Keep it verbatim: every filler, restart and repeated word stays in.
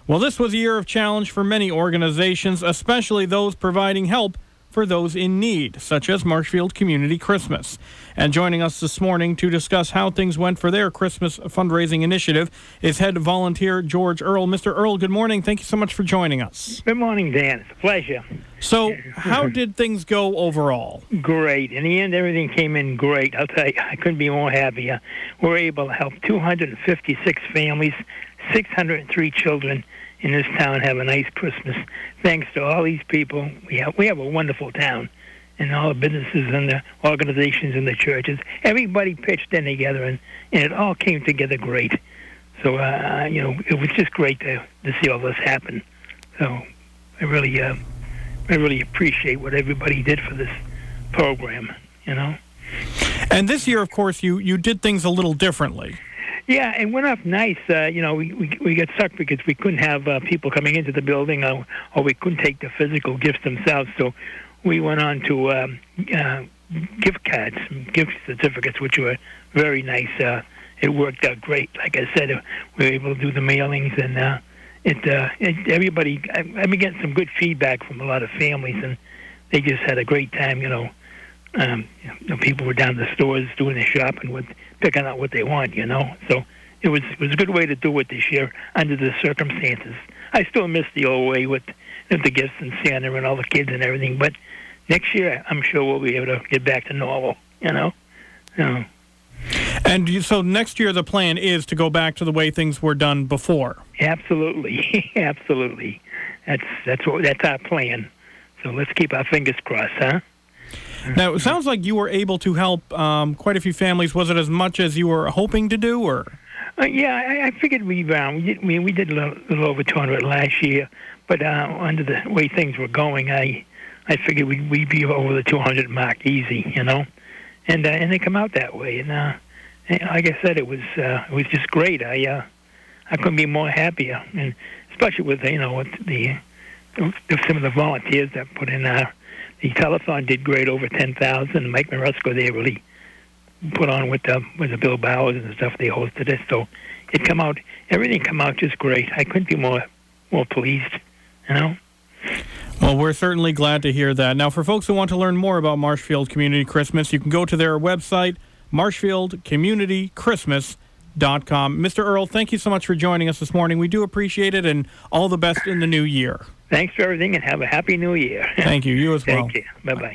Well, this was a year of challenge for many organizations, especially those providing help for those in need, such as Marshfield Community Christmas. And joining us this morning to discuss how things went for their Christmas fundraising initiative is head volunteer George Earl. Mister Earl, good morning. Thank you so much for joining us. Good morning, Dan. It's a pleasure. So, how did things go overall? Great. In the end, everything came in great. I'll tell you, I couldn't be more happier. We're able to help two hundred fifty-six families, six hundred three children in this town have a nice Christmas. Thanks to all these people, we have we have a wonderful town, and all the businesses and the organizations and the churches. Everybody pitched in together, and, and it all came together great. So, uh, you know, it was just great to to see all this happen. So, I really, uh, I really appreciate what everybody did for this program. You know. And this year, of course, you you did things a little differently. Yeah, it went off nice. Uh, you know, we, we we got stuck because we couldn't have uh, people coming into the building, or, or we couldn't take the physical gifts themselves. So we went on to um, uh, gift cards, gift certificates, which were very nice. Uh, it worked out great. Like I said, uh, we were able to do the mailings, and uh, it, uh, it everybody. I, I've been getting some good feedback from a lot of families, and they just had a great time. You know. Um, you know, people were down the stores doing their shopping, with picking out what they want. You know, so it was it was a good way to do it this year under the circumstances. I still miss the old way with, with the gifts and Santa and all the kids and everything, but next year I'm sure we'll be able to get back to normal. You know. So. And you, so next year the plan is to go back to the way things were done before. Absolutely, absolutely. That's that's what that's our plan. So let's keep our fingers crossed, huh? Now, it sounds like you were able to help um, quite a few families. Was it as much as you were hoping to do, or? Uh, yeah, I, I figured we um, we did, we, we did a little, little over two hundred last year, but uh, under the way things were going, I I figured we'd, we'd be over the two hundred mark easy, you know, and uh, and they come out that way. And, uh, and like I said, it was uh, it was just great. I uh, I couldn't be more happier, and especially with you know with the, the some of the volunteers that put in our. The telethon did great, over ten thousand. Mike Marusco, they really put on with the with the Bill Bowers and the stuff. They hosted it, so it come out. Everything come out just great. I couldn't be more more pleased, you know. Well, we're certainly glad to hear that. Now, for folks who want to learn more about Marshfield Community Christmas, you can go to their website, marshfield community christmas dot com. Mister Earl, thank you so much for joining us this morning. We do appreciate it, and all the best in the new year. Thanks for everything, and have a happy new year. Thank you. You as well. Thank you. Bye-bye.